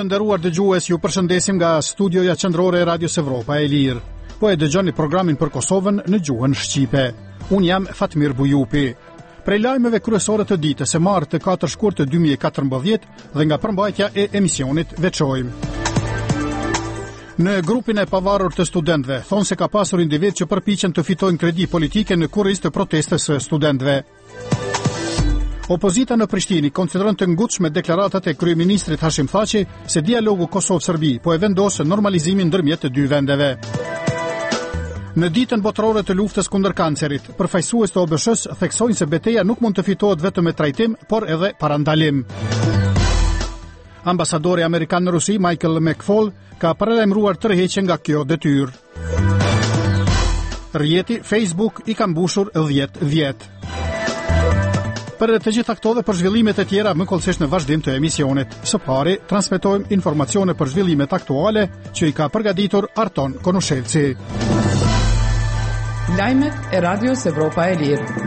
Të nderuar dëgjues, ju përshëndesim nga studioja qendrore e Radios Evropa e Lirë. Po e dëgjoni programin për Kosovën në gjuhën shqipe. Unë jam Fatmir Bujupi. Prej lajmeve kryesore të ditës së martë të 4 shkurt të 2014 dhe nga përmbajtja e emisionit veçojmë. Në grupin e pavarur të studentëve, thonë se ka pasur individ që përpiqen të fitojnë kredi politike në kurriz të protestës së studentëve. Opozita në Prishtinë konsideron të ngutshme deklaratat e kryeministrit Hashim Thaçi se dialogu Kosovë-Serbi po e vendos normalizimin ndërmjet të dy vendeve. Në ditën botërore të luftës kundër kancerit, përfaqësues të OBSH-s theksojnë se betejë nuk mund të fitohet vetëm me trajtim, por edhe parandalim. Ambasadori amerikan në Rusi, Michael McFaul, ka paralajmëruar tërheqjen nga kjo detyrë. Rjeti Facebook i ka mbushur 10 vjet. Për të gjitha këto dhe për zhvillimet e tjera më kollësisht në vazhdim të emisionit. Së pari, transmetojmë informacione për zhvillimet aktuale që i ka përgatitur Arton Konushevci. Lajmet e Radios Evropa e Lirë.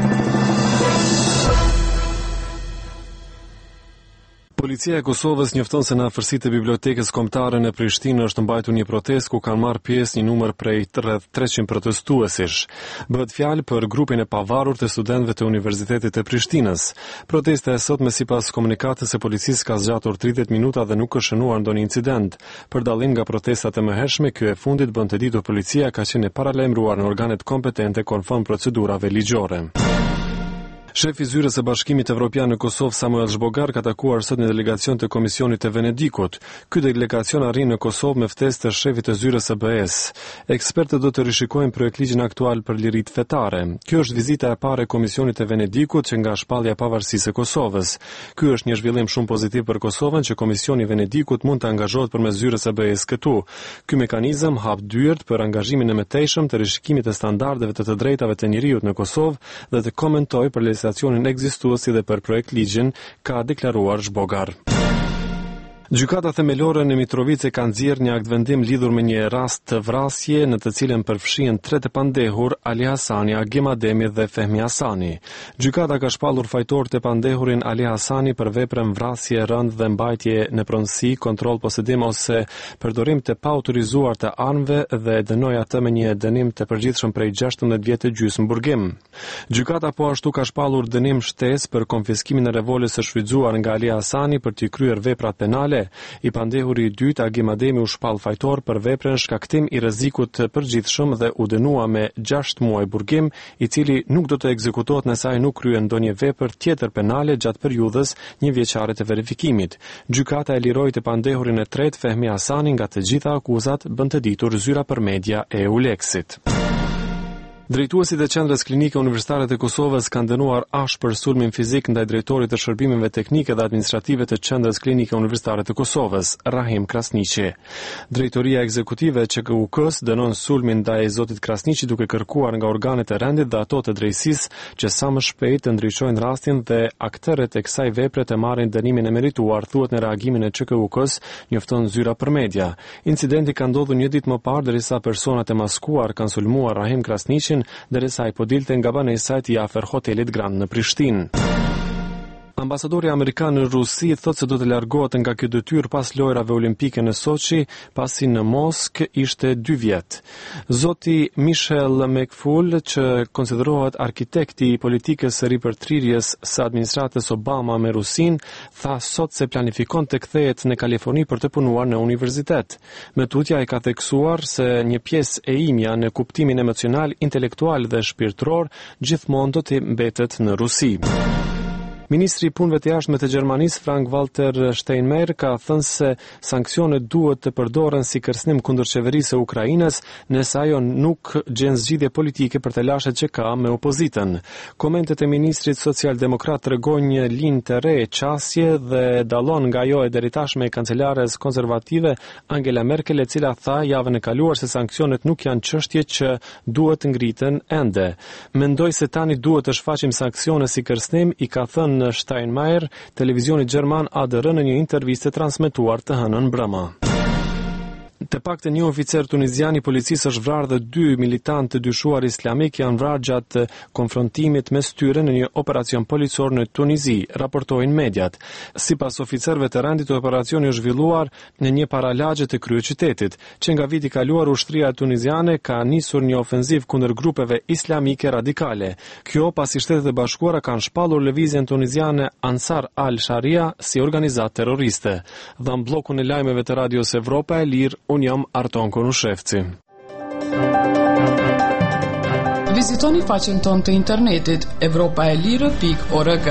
Policia e Kosovës njofton se në afërsitë e bibliotekës kombëtare në Prishtinë është mbajtur një protestë ku kanë marrë pjesë një numër prej rreth 300 protestuesish. Bëhet fjalë për grupin e pavarur të studentëve të Universitetit të Prishtinës. Protesta e sotme sipas komunikatës së policisë ka zgjatur 30 minuta dhe nuk është shënuar ndonjë incident. Për dallim nga protestat e mëhershme, ky e fundit bën të ditur policia ka qenë e paralajmëruar në organet kompetente konform procedurave ligjore. Shefi i Zyrës së Bashkimit Evropian në Kosovë, Samuel Zhbogar, ka takuar sot një delegacion të Komisionit të Venedikut. Ky delegacion arrin në Kosovë me ftesë të shefit të Zyrës së BE-s. Ekspertët do të rishikojnë projektligjin aktual për liritë fetare. Kjo është vizita e parë e Komisionit të Venedikut që nga shpallja e pavarësisë së Kosovës. Ky është një zhvillim shumë pozitiv për Kosovën që Komisioni i Venedikut mund të angazhohet përmes Zyrës së BE-s këtu. Ky mekanizëm hap dyert për angazhimin e mëtejshëm të rishikimit të standardeve të drejtave të njerëzit në Kosovë dhe të komentojë për legislacionin ekzistuesi dhe për projektligjin, ka deklaruar Zhbogar. Gjykata themelore në Mitrovice ka nxjerrë një aktvendim lidhur me një rast të vrasje në të cilën përfshihen 3 të pandehur, Ali Hasani, Agim Ademi dhe Fehmi Hasani. Gjykata ka shpallur fajtor të pandehurin Ali Hasani për veprën vrasje, rënd dhe mbajtje në pronësi, kontroll posedim ose përdorim të paautorizuar të armëve dhe dënoi atë me një dënim të përgjithshëm prej 16 vjet të gjysmë burgim. Gjykata po ashtu ka shpallur dënim shtesë për konfiskimin e revolës së shfrytzuar nga Ali Hasani për të kryer veprat penale. I pandehuri i dytë, Agim Ademi, u shpall fajtor për veprën shkaktim i rrezikut të përgjithshëm dhe u dënua me 6 muaj burgim, i cili nuk do të ekzekutohet nëse ai nuk kryen ndonjë vepër tjetër penale gjatë periudhës 1 vjeçare të verifikimit. Gjykata e liroi të pandehurin e tretë, Fehmi Hasani, nga të gjitha akuzat, bën të ditur Zyra për Media e Euleksit. Drejtuesit e Qendrës Klinike Universitare të Kosovës kanë dënuar ashpër sulmin fizik ndaj drejtorit të shërbimeve teknike dhe administrative të Qendrës Klinike Universitare të Kosovës, Rahim Krasniqi. Drejtoria ekzekutive e QKUK-s dënon sulmin ndaj zotit Krasniqi duke kërkuar nga organet e rendit dhe ato të drejtësisë që sa më shpejt të ndryshojnë rastin dhe aktërët e kësaj vepre të marrin dënimin e merituar, thuhet në reagimin e QKUK-s, njofton Zyra për Media. Incidenti ka ndodhur një ditë më parë derisa personat e maskuar kanë sulmuar Rahim Krasniqin derisa ai po dilte nga banesa e tij afër hotelit Grand në Prishtinë. Ambasadori amerikan në Rusi thotë se do të largohet nga kjo detyrë pas lojrave olimpike në Sochi, pasi në Moskë ishte 2 vjet. Zoti Michel McFaul, që konsiderohet arkitekti i politikës së ripërtrirjes së administratës Obama me Rusin, tha sot se planifikon të kthehet në Kaliforni për të punuar në universitet. Me tutja ai ka theksuar se një pjesë e imja në kuptimin emocional, intelektual dhe shpirtëror gjithmonë do të mbetet në Rusi. Ministri i Punëve të Jashtme të Gjermanisë, Frank-Walter Steinmeier, ka thënë se sanksionet duhet të përdoren si kërcënim kundër qeverisë së Ukrainës nëse ajo nuk gjen zgjidhje politike për të lashët që ka me opozitën. Komentet e ministrit social-demokrat tregojnë një linjë të re qasje dhe dallon nga ajo e deritashme e kancelares konservative Angela Merkel, e cila tha javën e kaluar se sanksionet nuk janë çështje që duhet ngriten ende. Mendoj se tani duhet të shfaqim sanksione si kërcënim, i ka thënë në Steinmeier, televizionit gjerman ADR në një intervistë transmetuar të hënën brëma. Të paktën një oficer tunizian i policisë është vrarë dhe 2 militantë të dyshuar islamik janë vrarë gjatë konfrontimit mes tyre në një operacion policor në Tunizi, raportojnë mediat. Sipas oficerëve të rendit, operacioni është zhvilluar në një paralagje të kryeqytetit, që nga viti kaluar ushtria tuniziane ka nisur një ofenziv kundër grupeve islamike radikale. Kjo pasi Shtetet e Bashkuara kanë shpallur lëvizjen tuniziane Ansar al-Sharia si organizatë terroriste. Dhe në bllokun e lajmeve të Radios Evropa e Lirë, unë jam Arton Konushevci. Vizitoni faqen tonë të internetit evropaelire.org.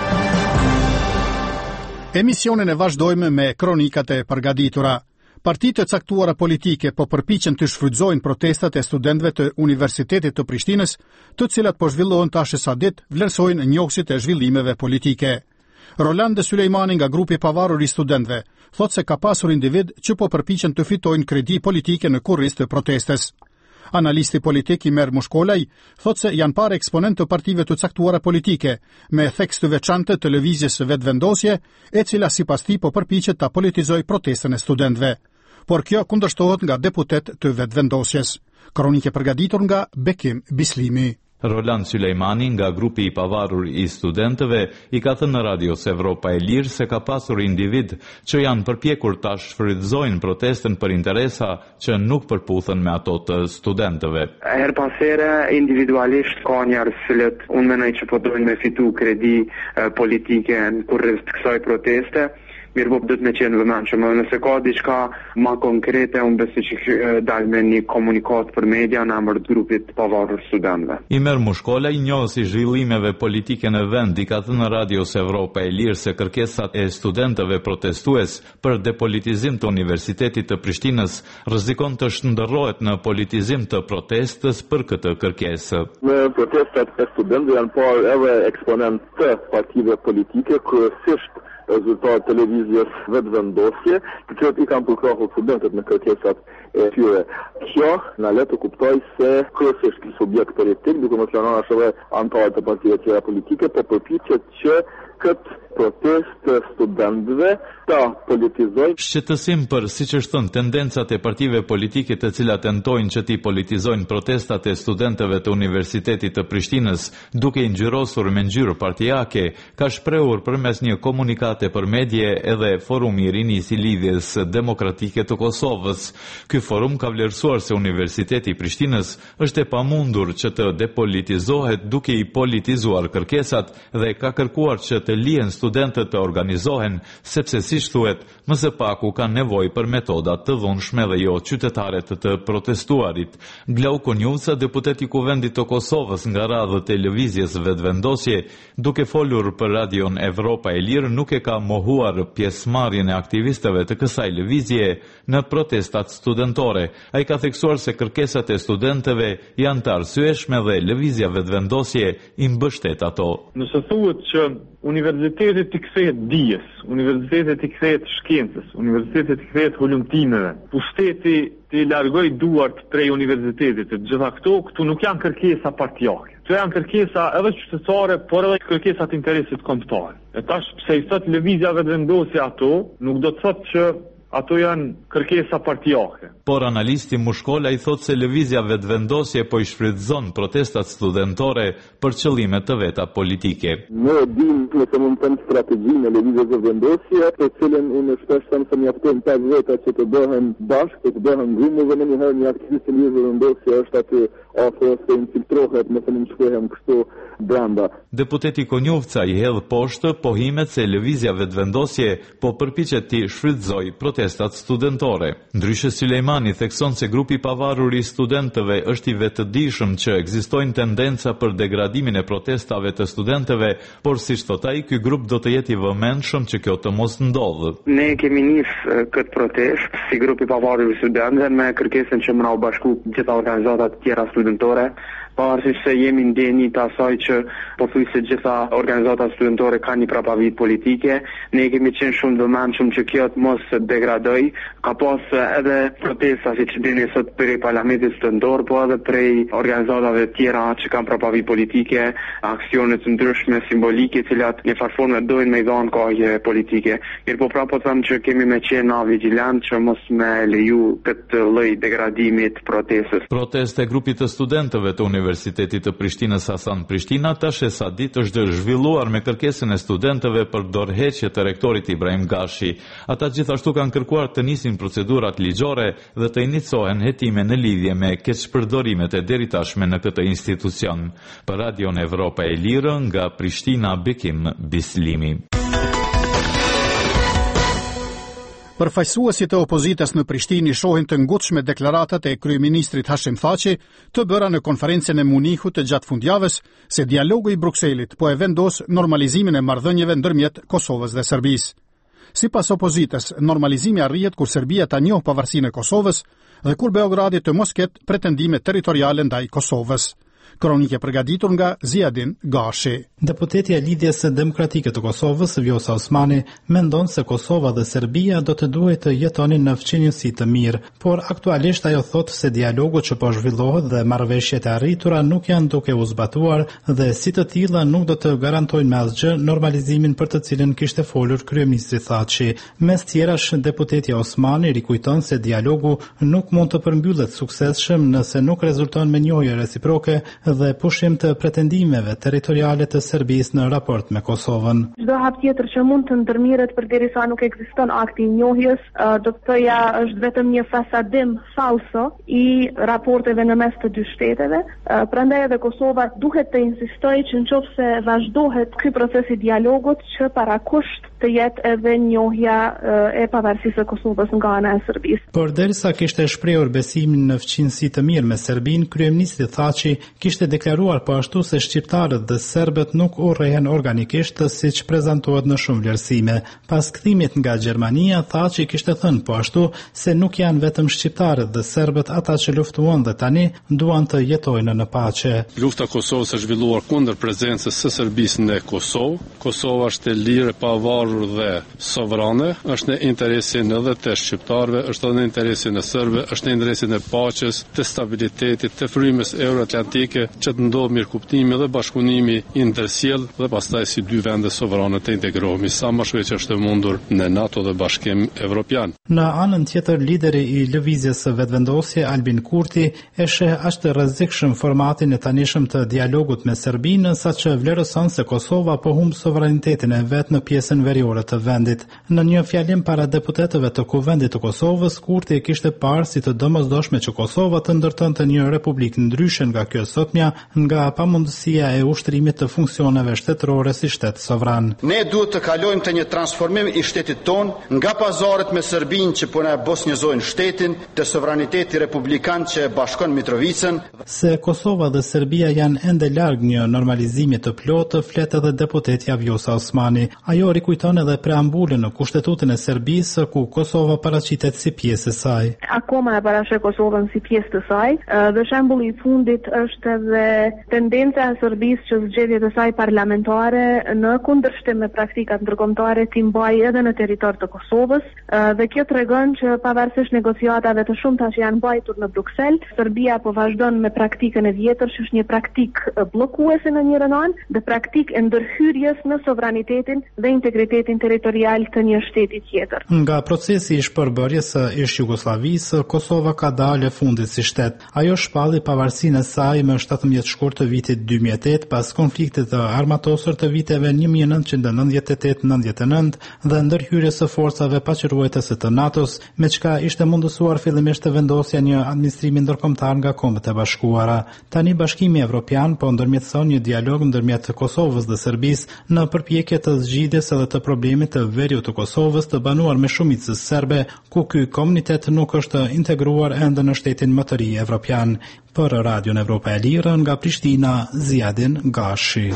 Emisionin e vazhdojmë me kronikat e përgatitura. Partitë të caktuara politike po përpiqen të shfrytëzojnë protestat e studentëve të Universitetit të Prishtinës, të cilat po zhvillohen tash sa ditë, vlerësojnë njohësit e zhvillimeve politike. Roland Sulejmani nga grupi pavarur i studentëve thotë se ka pasur individ që po përpiqen të fitojnë kredi politike në kurriz të protestës. Analisti politik Imer Mushkolaj thotë se janë parë eksponent të partive të caktuara politike me theks të veçantë të lëvizjes së vetvendosje, e cila sipas tij po përpiqet ta politizojë protestën e studentëve. Por kjo kundërshtohet nga deputet të vetvendosjes. Kronikë përgatitur nga Bekim Bislimi. Roland Sulejmani nga grupi i pavarur i studentëve i ka thënë në Radios Evropa e Lirë se ka pasur individ që janë përpjekur ta shfrytëzojnë protestën për interesa që nuk përputhen me ato të studentëve. Her pas here individualisht ka njerëz që unë mendoj që po dojnë me fitu kredi politike në kurriz të kësaj proteste. Mirë po duhet me qenë vëmendshëm, nëse ka diçka më konkrete, unë besoj që dalë me një komunikat për media në emër të grupit pavarur studentëve. Imer Mushkolaj, njohësi zhvillimeve politike në vend, i ka thënë në Radios Evropa e Lirë se kërkesat e studentëve protestues për depolitizim të Universitetit të Prishtinës rrezikon të shndërrohet në politizim të protestës për këtë kërkesë. Në protestat e studentëve janë parë edhe eksponent të partive politike, kryesisht rezultat televizijës vetvendosje, të cilët i kanë përkrahur studentët në kërkesat e tyre. Kjo na le të kuptoj se kryesisht ky subjekt politik, duke mos lënë edhe anëtarët të partive tjera politike, po përpiqet që këtë protest të studentëve ta politizojnë. Shqetësim për, siç është thënë, tendencat e partive politike të cilat tentojnë që ti politizojnë protestat e studentëve të Universitetit të Prishtinës, duke i ngjyrosur me ngjyrë partijake, ka shprehur përmes një komunikate për medje edhe Forumi i Rinisë i Lidhjes Demokratike të Kosovës. Ky forum ka vlerësuar se Universiteti i Prishtinës është e pamundur që të depolitizohet duke i politizuar kërkesat dhe ka kërkuar që të lihen studentët të organizohen, sepse siç thuhet, më së paku kanë nevojë për metoda të dhunshme dhe jo qytetare të protestuarit. Glauko Njuca, deputet i Kuvendit të Kosovës nga radhët e lëvizjes vetvendosje, duke folur për Radion Evropa e Lirë, nuk e ka mohuar pjesëmarrjen e aktivistëve të kësaj lëvizje në protestat studentore. Ai ka theksuar se kërkesat e studentëve janë të arsyeshme dhe lëvizja vetvendosje i mbështet ato. Nëse thuhet që Universitetet i kthehet dijes, Universitetet i kthehet shkencës, Universitetet i kthehet hulumtimeve, pushteti të largoj duart prej universitetit, të gjitha këtu nuk janë kërkesa partijake. Këto janë kërkesa edhe qytetare, por edhe kërkesa të interesit kombëtar. E tash pse i thot lëvizja vetvendosje ato, nuk do të thotë që ato janë kërkesa partijake. Por analisti Mushkola i thot se lëvizja vetvendosje po i shfrytëzon protestat studentore për qëllime të veta politike. Ne dim nëse mund të strategjinë e lëvizjes vetvendosje, për cilën unë shpesh them se mjafton 5 veta që të bëhen bashkë, të bëhen grupe dhe menjëherë një aktivist i lëvizjes vetvendosje është aty afër se infiltrohet, nëse mund të shkruhem kështu brenda. Deputeti Konjovca i hedh poshtë pohimet se lëvizja vetvendosje po përpiqet të shfrytëzojë protestat studentore. Ndryshe Sulejmani thekson se grupi pavarur i studentëve është i vetëdijshëm që ekzistojnë tendenca për degradimin e protestave të studentëve, por siç thot ai, ky grup do të jetë i vëmendshëm që kjo të mos ndodhë. Ne kemi nisë këtë protest si grupi pavarur i studentëve me kërkesën që më na u bashku gjitha organizatat tjera studentore pavarësisht se jemi ndjenjë të asaj që pothuajse gjitha organizata studentore kanë një prapavit politike, ne kemi qenë shumë vëmendshëm që kjo të mos degradoj. Ka pas edhe protesta, siç dini sot, prej parlamentit studentor, po edhe prej organizatave tjera që kanë prapavit politike, aksione të ndryshme simbolike, të cilat në farforme dojnë me i dhanë kohë politike. Mirë po prapë them që kemi me qenë vigjilant që mos me leju këtë lloj degradimit protestës. Proteste e grupit të studentëve të Universitetit të Prishtinës Hasan Prishtina tash e sa ditë është zhvilluar me kërkesën e studentëve për dorëheqje të rektorit Ibrahim Gashi. Ata gjithashtu kanë kërkuar të nisin procedurat ligjore dhe të inicohen hetime në lidhje me keqpërdorimet e deritashme në këtë institucion. Për Radion Evropa e Lirë, nga Prishtina, Bekim Bislimi. Përfaqësuesit e opozitës në Prishtinë shohin të ngutshme deklaratat e kryeministrit Hashim Thaçi të bëra në konferencën e Munichut të gjatë fundjavës se dialogu i Brukselit po e vendos normalizimin e marrëdhënieve ndërmjet Kosovës dhe Serbisë. Sipas opozitës, normalizimi arrihet kur Serbia ta njohë pavarësinë e Kosovës dhe kur Beogradi të mos ketë pretendime territoriale ndaj Kosovës. Kronike përgatitur nga Ziadin Gashi. Deputetja e Lidhjes Demokratike të Kosovës, Vjosa Osmani, mendon se Kosova dhe Serbia do të duhet të jetonin në fqinjësi të mirë, por aktualisht ajo thot se dialogu që po zhvillohet dhe marrëveshjet e arritura nuk janë duke u zbatuar dhe si të tilla nuk do të garantojnë me asgjë normalizimin për të cilën kishte folur kryeministri Thaçi. Mes tjerash, deputetja Osmani rikujton se dialogu nuk mund të përmbyllet suksesshëm nëse nuk rezulton me njohje reciproke dhe pushim të pretendimeve territoriale të Serbisë në raport me Kosovën. Çdo hap tjetër që mund të ndërmirret përderisa nuk ekziston akti i njohjes, do të thoya është vetëm një fasadim falso i raporteve në mes të dy shteteve. Prandaj edhe Kosova duhet të insistojë që nëse vazhdohet ky proces i dialogut që parakusht të jetë edhe njohja e pavarësisë së Kosovës nga ana e Serbisë. Por derisa kishte shprehur besimin në fqinjësi të mirë me Serbinë, kryeministri Thaçi kishte deklaruar po ashtu se shqiptarët dhe serbët nuk urrehen organikisht siç prezantohet në shumë vlerësime. Pas kthimit nga Gjermania, Thaçi kishte thënë po ashtu se nuk janë vetëm shqiptarët dhe serbët ata që luftuan dhe tani duan të jetojnë në paqe. Lufta e Kosovës është zhvilluar kundër prezencës së Serbisë në Kosovë. Kosova është e lirë, e pavarur dhe sovrane, është në interesin edhe të shqiptarëve, është edhe në interesin e serbëve, është në interesin e paqes, të stabilitetit, të frymës euroatlantike, që të ndodhë mirëkuptimi dhe bashkëpunimi i ndërsjellë dhe pastaj si dy vende sovrane të integrohemi sa më shpejt që është mundur në NATO dhe Bashkim Evropian. Në anën tjetër, lideri i lëvizjes së vetëvendosje Albin Kurti e sheh aq të rrezikshëm formatin e tanishëm të dialogut me Serbinë, saqë vlerëson se Kosova po humb sovranitetin e vet në pjesën veriore të vendit. Në një fjalim para deputetëve të Kuvendit të Kosovës, Kurti kishte parë si të domosdoshme që Kosova të ndërtonte një republikë ndryshe nga kjo sotmja, nga pamundësia e ushtrimit të funksioneve shtetërore si shtet sovran. Ne duhet të kalojmë të një transformim i shtetit ton nga pazaret me Serbinë që po na bosnjëzojnë shtetin, të sovraniteti republikan që bashkon Mitrovicën. Se Kosova dhe Serbia janë ende larg një normalizimi të plotë, flet edhe deputetja Vjosa Osmani. Ajo rikujton edhe preambulën në Kushtetutën e Serbisë ku Kosova paraqitet si pjesë e saj. Akoma e parashë Kosovën si pjesë të saj, dhe shembulli i fundit është edhe tendenca e Serbisë që zgjedhjet e saj parlamentare në kundërshtim me praktikat ndërkombëtare të mbajë edhe në territor të Kosovës, dhe kjo tregon që pavarësisht negociatave të shumta që janë mbajtur në Bruksel, Serbia po vazhdon me praktikën e vjetër që është një praktikë bllokuese në njërin anë dhe praktikë e ndërhyrjes në sovranitetin dhe integritetin territorial të një shteti tjetër. Nga procesi i shpërbërjes së ish-Jugosllavisë, Kosova ka dalë fundit si shtet. Ajo shpalli pavarësinë e saj më 17 shkurt të vitit 2008 pas konfliktit të armatosur të viteve 1998-99 dhe ndërhyrjes së forcave paqëruese të NATO-s, me çka ishte mundësuar fillimisht të vendosja një administrim ndërkombëtar nga Kombët e Bashkuara. Tani Bashkimi Evropian po ndërmjetëson një dialog ndërmjet Kosovës dhe Serbisë në përpjekje të zgjidhjes edhe të problemit të veriut të Kosovës të banuar me shumicë serbe, ku ky komunitet nuk është integruar ende në shtetin më të ri evropian. Për Radion Evropa e Lirë, nga Prishtina, Ziadin Gashi.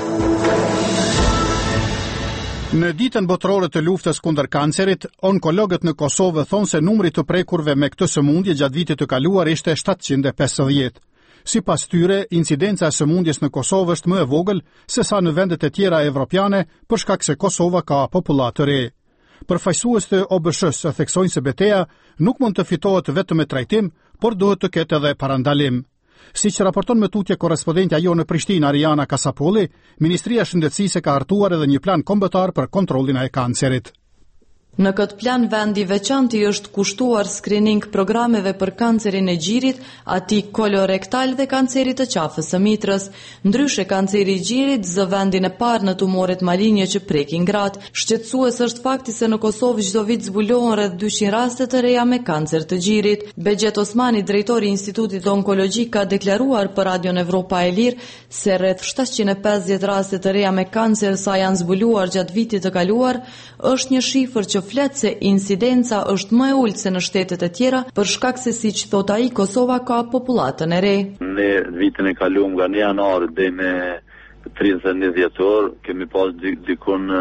Në ditën botërore të luftës kundër kancerit, onkologët në Kosovë thonë se numri të prekurve me këtë sëmundje gjatë vitit të kaluar ishte 750. Sipas tyre, incidenca e sëmundjes në Kosovë është më e vogël se sa në vendet e tjera evropiane për shkak se Kosova ka popullat të re. Përfaqësues të OBSH-s theksojnë se betejë nuk mund të fitohet vetëm me trajtim, por duhet të ketë edhe parandalim. Siç raporton me tutje korrespondentja jo në Prishtinë Ariana Kasapolli, Ministria e Shëndetësisë ka hartuar edhe një plan kombëtar për kontrollin e kancerit. Në këtë plan vendi veçanti është kushtuar screening programeve për kancerin e gjirit, atij kolorektal dhe kancerit të qafës së mitrës. Ndryshe kanceri i gjirit zë vendin e parë në tumoret malinje që prekin gratë. Shqetësues është fakti se në Kosovë çdo vit zbulohen rreth 200 raste të reja me kancer të gjirit. Begjet Osmani, drejtori i Institutit Onkologjik, ka deklaruar për Radion Evropa e Lirë se rreth 750 raste të reja me kancer sa janë zbuluar gjatë vitit të kaluar, është një shifër që flet se incidenca është më e ulët se në shtetet e tjera për shkak se, siç thot ai, Kosova ka popullatën e re. Në vitin e kaluar nga janar deri në 31 dhjetor kemi pas dikun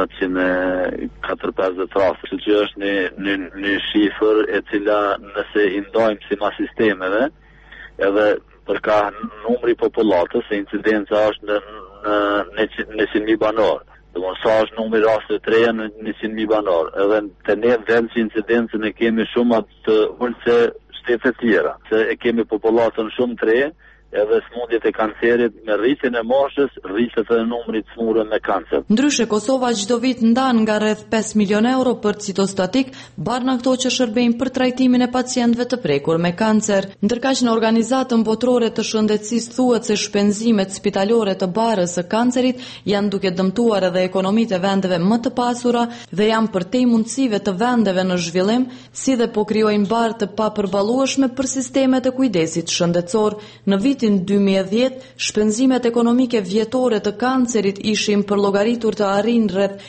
740 raste, që është një shifër e cila nëse i ndajmë si ma sistemeve, edhe përka numri popullatës, se incidenca është në 100.000 banor. Sa është numri raste të reja në 100.000 banor. Edhe të ne vend që incidencën e kemi shumë të ullë se shtetet tjera. Se e kemi popullatën shumë të reja, edhe smundjet e kancerit me rritjen e moshës, rritet edhe numri të smurë me kancer. Ndryshe, Kosova çdo vit ndan nga rreth 5 milion euro për citostatik, barë ato që shërbejnë për trajtimin e pacientëve të prekur me kancer. Ndërkaq në Organizatën Botërore të Shëndetësisë thuhet se shpenzimet spitalore të barës së kancerit janë duke dëmtuar edhe ekonomitë e vendeve më të pasura dhe janë përtej mundësive të vendeve në zhvillim, si dhe po krijojnë barë të papërballueshme për sistemet e kujdesit shëndetësor. Në vitin 2010, shpenzimet ekonomike vjetore të kancerit ishin përllogaritur të arrijnë rreth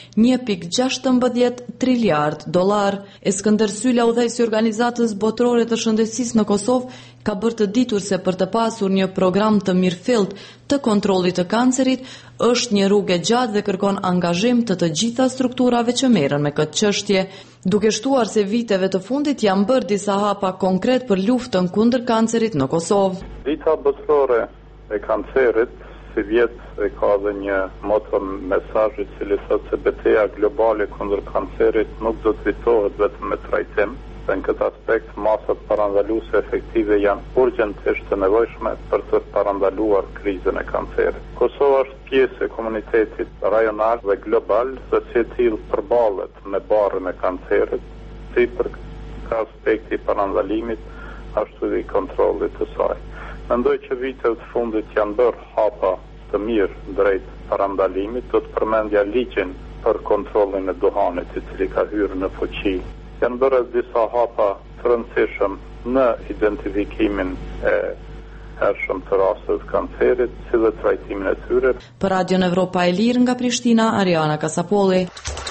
1.16 triliard dollar. Eskënder Sylla, udhëheqësi i Organizatës Botërore të Shëndetësisë në Kosovë, ka bërë të ditur se për të pasur një program të mirëfillt të kontrollit të kancerit është një rrugë e gjatë dhe kërkon angazhim të gjitha strukturave që merren me këtë çështje, duke shtuar se viteve të fundit janë bërë disa hapa konkret për luftën kundër kancerit në Kosovë. Dita botërore e kancerit si vjet e ka dhe një moto mesazh i cili thotë se betejë globale kundër kancerit nuk do të fitohet vetëm me trajtim. Në këtë aspekt, masat parandaluese efektive janë urgjentisht të nevojshme për të parandaluar krizën e kancerit. Kosova është pjesë e komunitetit rajonal dhe global, dhe si e tillë përballet me barrën e kancerit, si për aspekti i parandalimit, ashtu dhe i kontrollit të saj. Mendoj që vitet të fundit janë bërë hapa të mirë drejt parandalimit, do të përmendja ligjin për kontrollin e duhanit, i cili ka hyrë në fuqi. Janë bërë disa hapa të rëndësishëm në identifikimin e hershëm të rasteve të kancerit, si dhe trajtimin e tyre. Për Radion Evropa e Lirë nga Prishtina, Ariana Kasapolli.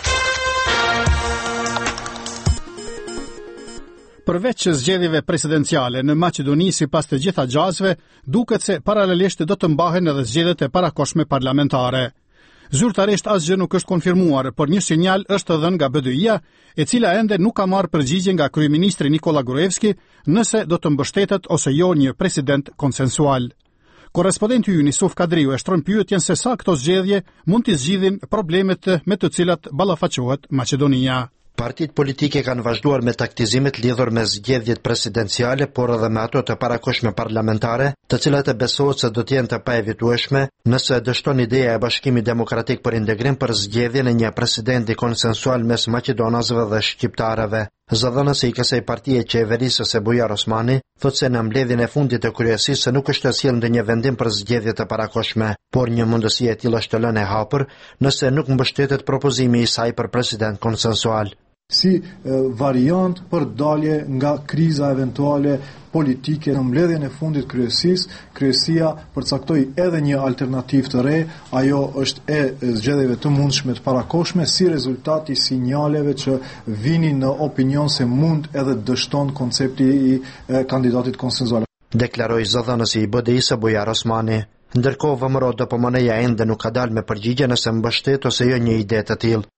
Përveç zgjedhjeve presidenciale në Maqedoni, sipas të gjitha xhasve, duket se paralelisht do të mbahen edhe zgjedhjet e parakohshme parlamentare. Zyrtarisht asgjë nuk është konfirmuar, por një sinjal është dhënë nga BDI-ja, e cila ende nuk ka marrë përgjigje nga kryeministri Nikola Gruevski nëse do të mbështetet ose jo një president konsensual. Korrespondenti ynë Yusuf Kadriu e shtron pyetjen se sa këto zgjedhje mund të zgjidhin problemet me të cilat ballafaqohet Maqedonia. Partitë politike kanë vazhduar me taktizimet lidhur me zgjedhjet presidenciale, por edhe me ato të parakohshme parlamentare, të cilat e besohet se do të jenë të paevitueshme nëse dështon ideja e Bashkimit Demokratik për integrim për zgjedhjen e një presidenti konsensual mes maqedonasëve dhe shqiptarëve. Zëdhënësi i kësaj partie qeverisës Bujar Osmani thotë se në mbledhjen e fundit të kryesisë nuk është sjellë ndonjë vendim për zgjedhje të parakohshme, por një mundësi e tillë është lënë e hapur nëse nuk mbështetet propozimi i saj për president konsensual. Si variant për dalje nga kriza eventuale politike në mbledhjen e fundit kryesia përcaktoi edhe një alternativë të re, ajo është e zgjedhjeve të mundshme të parakohshme si rezultat i sinjaleve që vinin në opinion se mund edhe dështon koncepti i kandidatit konsensual. Deklaroi zëdhënësi i BDI-së Bujar Osmani. Ndërkohë VMRO DPMN-ja ende nuk ka dalë me përgjigje nëse mbështet ose jo një ide të tillë.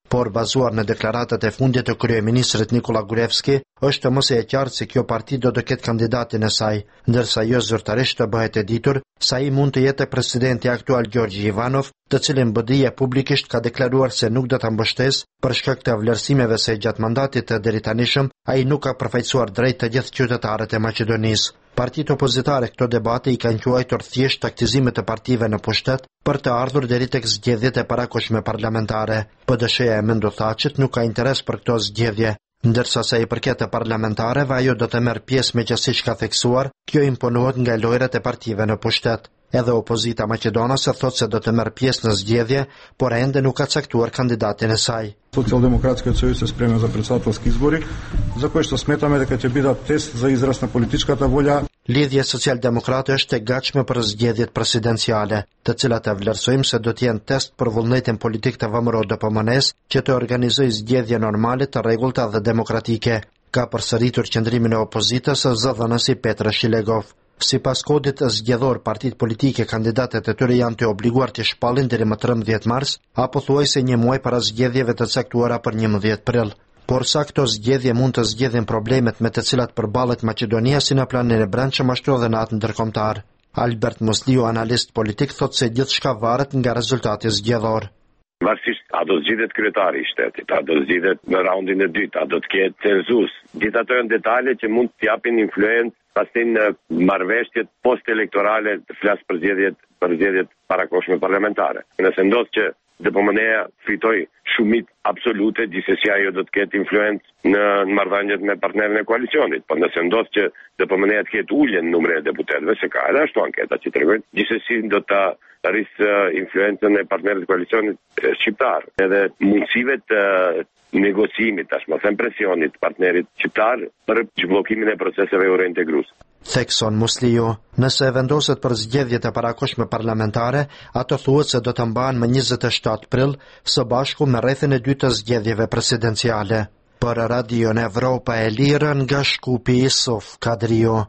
por bazuar në deklaratat e fundit të kryeministrit Nikola Gruevski, është mos e qartë se kjo parti do të ketë kandidatin e saj, ndërsa jo zyrtarisht të bëhet e ditur se ai mund të jetë presidenti aktual Gjorgji Ivanov, të cilin BDI publikisht ka deklaruar se nuk do ta mbështesë për shkak të vlerësimeve se gjatë mandatit të deritanishëm ai nuk ka përfaqësuar drejt të gjithë qytetarët e Maqedonisë. Partitë opozitare këto debate i kanë quajtur thjesht taktizime të partive në pushtet për të ardhur deri tek zgjedhjet e parakoshme parlamentare. PDSH-ja e Mendothaçit nuk ka interes për këto zgjedhje, ndërsa sa i përket të parlamentareve ajo do të merr pjesë me që siç ka theksuar, kjo imponohet nga lojrat e partive në pushtet. Edhe opozita maqedonase thot se do të merr pjesë në zgjedhje, por ende nuk ka caktuar kandidatin e saj. Socijaldemokratski союз се спремен за председателски избори, за кои што сметаме дека ќе бидат тест за израз на политичката волја. Lidhja socialdemokrate është e gatshme për zgjedhjet presidenciale, të cilat e vlerësojmë se do të jenë test për vullnetin politik të VMRO DPMNE-s që të organizojë zgjedhje normale të rregullta dhe demokratike, ka përsëritur qendrimin e opozitës zëdhënësi Petra Shilegov. Sipas kodit zgjedhor, partitë politike kandidatet e tyre janë të obliguar të shpallin deri më 13 mars apo thuajse një muaj para zgjedhjeve të caktuara për 11 prill. Por sa këto zgjedhje mund të zgjedhin problemet me të cilat përballet Maqedonia si në planin e brendshëm ashtu edhe në atë ndërkombëtar. Albert Musliu, analist politik, thotë se gjithçka varet nga rezultati zgjedhor. Varësisht a do zgjidhet kryetari i shtetit, a do zgjidhet në raundin e dytë, a do të ketë cenzus. Gjithë ato janë detale që mund të japin influencë pastaj në marrëveshjet post-elektorale, të flas për zgjedhjet parakoshme parlamentare. Nëse ndodh që DPMNE-ja fitoj shumit absolute, gjithsesi ajo do të ketë influencë në marrëdhëniet me partnerën e koalicionit. Por nëse ndodh që DPMNE-ja të ketë ulje në numrin e deputetëve, se ka edhe ashtu anketa që tregojnë, gjithsesi do ta rrisë influencën e partnerët e koalicionit shqiptar. Edhe mundësive të negocimit, tashmë them presionit partnerit shqiptar për zhbllokimin e proceseve eurointegruese. Thekson Musliu, nëse vendoset për zgjedhjet e parakoshme parlamentare, ato thuhet se do të mbahen më 27 prill, së bashku me rrethin e dytë të zgjedhjeve presidenciale. Për Radion Evropa e Lirë nga Shkupi Isuf Kadrio.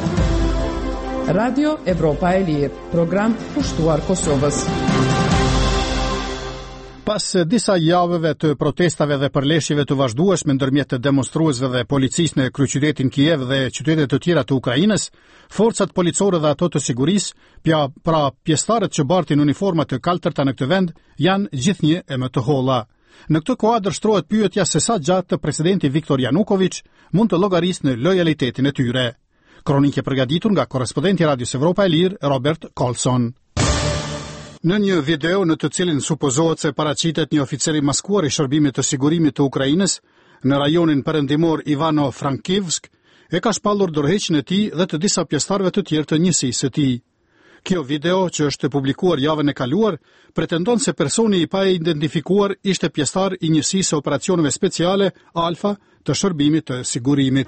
Radio Evropa e Lirë, program pushtuar Kosovës. Pas disa javëve të protestave dhe përleshjeve të vazhdueshme ndërmjet të demonstruesve dhe policisë në kryeqytetin Kiev dhe qytete të tjera të Ukrainës, forcat policore dhe ato të sigurisë, pra pjesëtarët që bartin uniforma të kaltërta në këtë vend, janë gjithnjë e më të holla. Në këtë kuadër shtrohet pyetja se sa gjatë presidenti Viktor Yanukovych mund të llogarisë në lojalitetin e tyre. Kronikë e përgatitur nga korrespondenti i Radios Evropa e Lirë, Robert Colson. Në një video në të cilin supozohet se paraqitet një oficer i maskuar i shërbimit të sigurimit të Ukrainës në rajonin perëndimor Ivano-Frankivsk, e ka shpallur dorëheqjen e tij dhe të disa pjesëtarëve të tjerë të njësisë së tij. Kjo video, që është publikuar javën e kaluar, pretendon se personi i paidentifikuar ishte pjesëtar i njësisë së operacioneve speciale Alfa të shërbimit të sigurimit.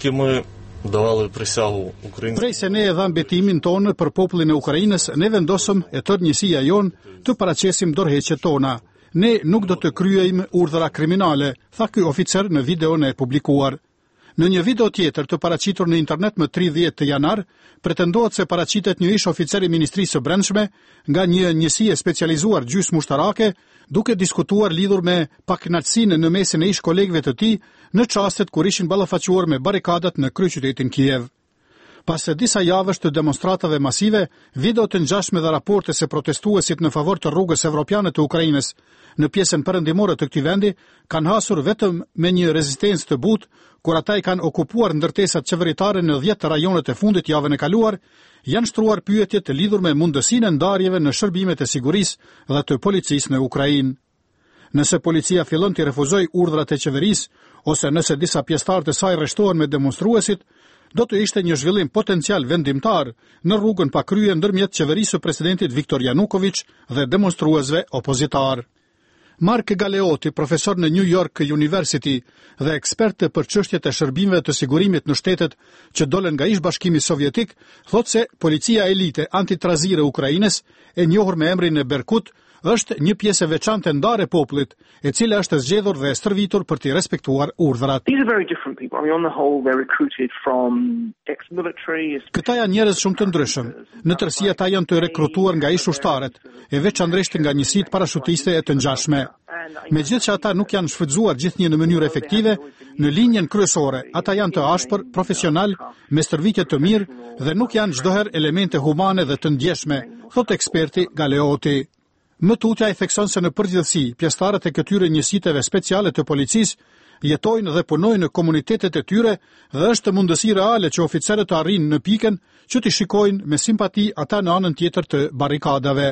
Prej se ne e dham betimin tonë për popullin e Ukrainës, ne vendosëm e tërë njësia jonë të paraqesim dorëheqjet tona. Ne nuk do të kryejmë urdhëra kriminale, tha ky oficer në videon e publikuar. Në një video tjetër të paraqitur në internet më 30 janar, pretendohet se paraqitet një ish oficer i Ministrisë së Brendshme nga një njësi e specializuar gjysmë-ushtarake, duke diskutuar lidhur me pakënaqësinë në mesin e ish kolegëve të tij në çastet kur ishin ballafaquar me barikadat në kryeqytetin Kiev. Pas disa javësh të demonstratave masive, video të ngjashme dhe raporte se protestuesit në favor të rrugës evropiane të Ukrainës në pjesën perëndimore të këtij vendi kanë hasur vetëm me një rezistencë të butë, kur ata i kanë okupuar ndërtesat qeveritare në 10 rajonet e fundit javën e kaluar, janë shtruar pyetje të lidhur me mundësinë e ndarjeve në shërbimet e sigurisë dhe të policisë në Ukrainë. Nëse policia fillon të refuzojë urdhrat e qeverisë ose nëse disa pjesëtarë të saj rreshtohen me demonstruesit, do të ishte një zhvillim potencial vendimtar në rrugën pa krye ndërmjet qeverisë së presidentit Viktor Yanukovych dhe demonstruesve opozitar. Mark Galeoti, profesor në New York University dhe ekspert për çështjet e shërbimeve të sigurimit në shtetet që dolen nga ish-bashkimi sovjetik, thotë se policia elite antitrazire e Ukrainës, e njohur me emrin e Berkut, është një pjesë e veçantë e ndarë e popullit, e cila është zgjedhur dhe stërvitur për të respektuar urdhrat. Këta janë njerëz shumë të ndryshëm. Në tërësi ata janë të rekrutuar nga ish-ushtarët, e veçanërisht nga njësitë parashutiste e të ngjashme. megjithëse ata nuk janë shfrytzuar gjithnjë në mënyrë efektive, në linjën kryesore ata janë të ashpër, profesional, me stërvitje të mirë dhe nuk janë çdoherë elemente humane dhe të ndjeshme, thot eksperti Galeoti. Më tutja e thekson se në përgjithësi, pjesëtarët e këtyre njësiteve speciale të policisë jetojnë dhe punojnë në komunitetet e tyre dhe është mundësi reale që oficerët të arrinë në pikën që t'i shikojnë me simpati ata në anën tjetër të barrikadave.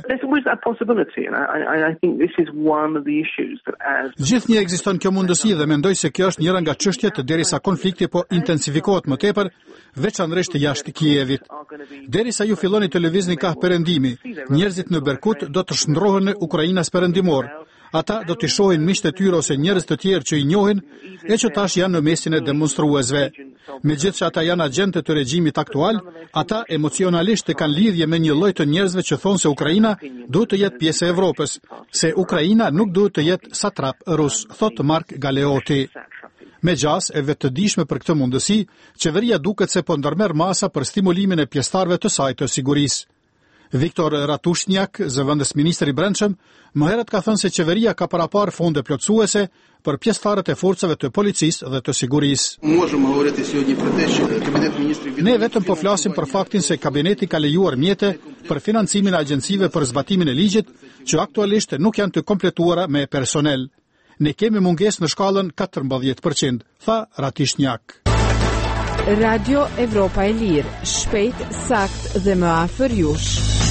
Gjithnjë ekziston kjo mundësi dhe mendoj se kjo është njëra nga çështjet derisa konflikti po intensifikohet më tepër, veçanërisht jashtë Kievit. Derisa ju filloni të lëvizni kah perëndimi, njerëzit në Berkut do të shndrohen në Ukrainas perëndimor. Ata do t'i shohin miqtë e tyre ose njerëz të tjerë që i njohin e që tash janë në mesin e demonstruesve. Megjithëse ata janë agjente të regjimit aktual, ata emocionalisht e kanë lidhje me një lloj të njerëzve që thonë se Ukraina duhet të jetë pjesë e Evropës, se Ukraina nuk duhet të jetë satrap rus, thot Mark Galeoti. Me gjas e vetëdijshme për këtë mundësi, qeveria duket se po ndërmerr masa për stimulimin e pjesëtarëve të saj të sigurisë. Viktor Ratushniak, zëvendës ministri i Brendshëm, më herët ka thënë se qeveria ka parapar fonde plotësuese për pjesëtarët e forcave të policisë dhe të sigurisë. Ne vetëm po flasim për faktin se kabineti ka lejuar mjete për financimin e agjencive për zbatimin e ligjit, që aktualisht nuk janë të kompletuara me personel. Ne kemi mungesë në shkallën 14%, tha Ratushniak. Radio Evropa e Lirë, shpejt, sakt dhe më afër jush.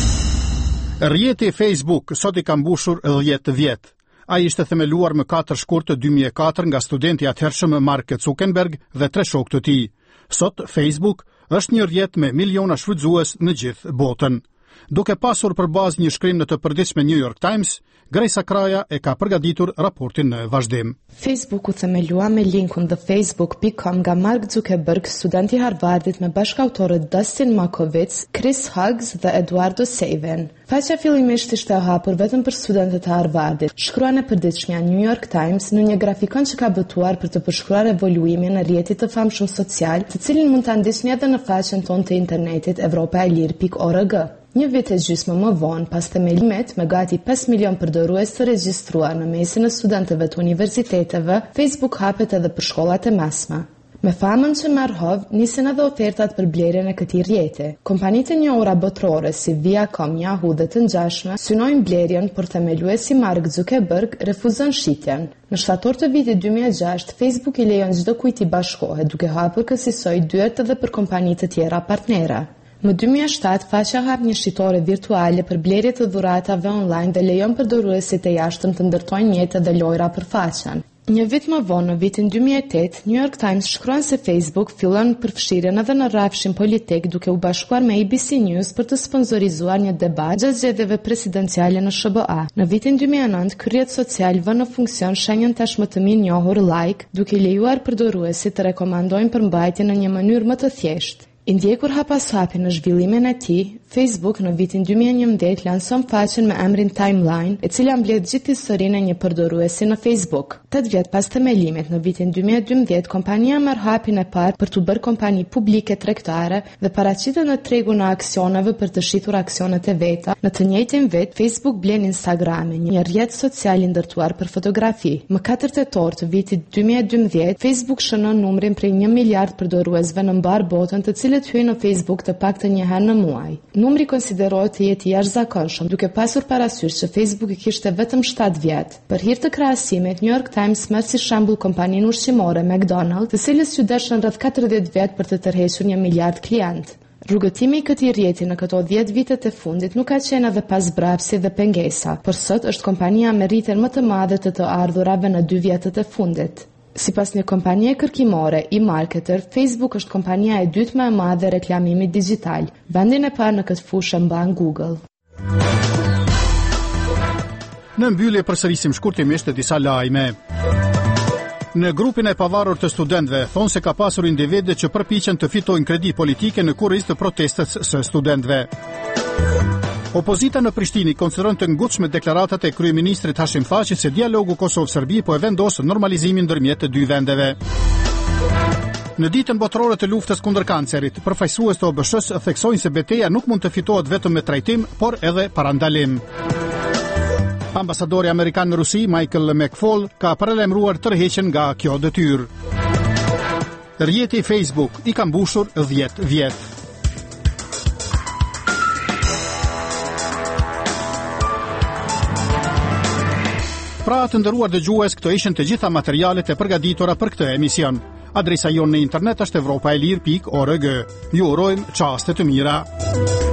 Rrjeti Facebook sot i ka mbushur 10 vjet. Ai ishte themeluar më 4 shkurt të 2004 nga studenti atëhershëm Mark Zuckerberg dhe 3 shokë të tij. Sot Facebook është një rrjet me miliona shfrytzues në gjithë botën. Duke pasur për bazë një shkrim në të përditshme New York Times, Grejsa Kraja e ka përgatitur raportin në vazhdim. Facebook u themelua me linkun thefacebook.com nga Mark Zuckerberg, studenti Harvardit me bashkautorët Dustin Makovitz, Chris Hughes dhe Eduardo Saven. Faqja fillimisht ishte e hapur vetëm për studentët e Harvardit. Shkruan e përditshmja New York Times në një grafikon që ka botuar për të përshkruar evoluimin e rrjetit të famshëm social, të cilin mund ta ndiqni edhe në faqen tonë të internetit europaelir.org. Një vit e gjysmë më vonë, pas themelimet me gati 5 milion përdorues të regjistruar në mesin e studentëve të universiteteve, Facebook hapet edhe për shkollat e mesme. Me famën që merr hov, nisin edhe ofertat për blerjen e këtij rrjeti. Kompanitë e njohura botërore si Viacom, Yahoo dhe të ngjashme synojnë blerjen, por themeluesi Mark Zuckerberg refuzon shitjen. Në shtator të vitit 2006, Facebook i lejon çdo kujt i bashkohet, duke hapur kësaj dyert edhe për kompani të tjera partnere. Më 2007, faqja hap një shitore virtuale për blerje të dhuratave online dhe lejon përdoruesit e jashtëm të ndërtojnë mjete dhe lojra për faqen. Një vit më vonë, në vitin 2008, New York Times shkruan se Facebook fillon përfshirjen edhe në rrafshin politik duke u bashkuar me ABC News për të sponsorizuar një debat gjatë zgjedhjeve presidenciale në SBA. Në vitin 2009, ky rrjet social vë në funksion shenjën tashmë të mirë njohur like, duke lejuar përdoruesit të rekomandojnë përmbajtjen në një mënyrë më të thjeshtë. I ndjekur hapasapi në zhvillimin e tij, Facebook në vitin 2011 lanson faqen me emrin Timeline, e cila mbledh gjithë historinë e një përdoruesi në Facebook. 8 vjet pas themelimit, në vitin 2012, kompania merr hapin e parë për të bërë kompani publike tregtare dhe paraqitet në tregun e aksioneve për të shitur aksionet e veta. Në të njëjtin vit, Facebook blen Instagramin, një rrjet social i ndërtuar për fotografi. Më 4 tetor të vitit 2012, Facebook shënon numrin prej 1 miliard përdoruesve në mbar botën, të cilët hyjnë në Facebook të paktën një herë në muaj. Numri konsiderohet të jetë i jashtëzakonshëm, duke pasur parasysh që Facebook i kishte vetëm 7 vjet. Për hir të krahasimit, New York Times merr si shembull kompaninë ushqimore McDonald's, të cilës u dashën rreth 40 vjet për të tërhequr 1 miliard klient. Rrugëtimi i këtij rrjeti në këto 10 vitet e fundit nuk ka qenë edhe pas brapsi dhe pengesa, por sot është kompania me rritjen më të madhe të ardhurave në 2 vjetët e fundit. Sipas një kompanie kërkimore, e-marketer, Facebook është kompania e dytë më e madhe e reklamimit digital. Vendin e parë në këtë fushë mban Google. Në mbyllje përsërisim shkurtimisht disa lajme. Në grupin e pavarur të studentëve thonë se ka pasur individe që përpiqen të fitojnë kredi politike në kurriz të protestës së studentëve. Opozita në Prishtinë konsideron të ngutshme deklaratat e kryeministrit Hashim Thaçi se dialogu Kosovë-Serbi po e vendos normalizimin ndërmjet të dy vendeve. Në ditën botërore të luftës kundër kancerit, përfaqësues të OBSH-s theksojnë se betejë nuk mund të fitohet vetëm me trajtim, por edhe parandalim. Ambasadori Amerikan në Rusi, Michael McFaul, ka paralajmëruar tërheqjen nga kjo detyrë. Rrjeti Facebook i ka mbushur 10 vjet. Pra të nderuar dëgjues, këto ishin të gjitha materialet e përgatitura për këtë emision. Adresa jonë në internet është evropaelir.org. Ju urojmë çaste të mira.